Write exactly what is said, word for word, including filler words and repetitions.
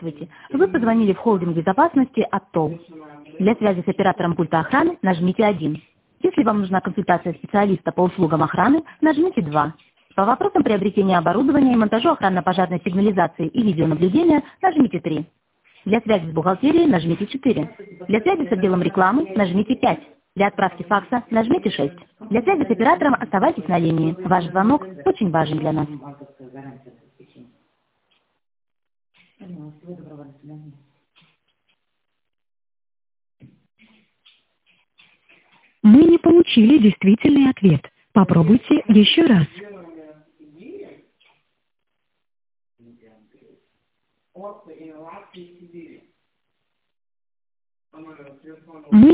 Здравствуйте. Вы позвонили в холдинг безопасности АТОЛ. Для связи с оператором пульта охраны нажмите один. Если вам нужна консультация специалиста по услугам охраны, нажмите два. По вопросам приобретения оборудования и монтажу охранно-пожарной сигнализации и видеонаблюдения нажмите три. Для связи с бухгалтерией нажмите четыре. Для связи с отделом рекламы нажмите пять. Для отправки факса нажмите шесть. Для связи с оператором оставайтесь на линии. Ваш звонок очень важен для нас. Мы не получили действительный ответ. Попробуйте еще раз. Мы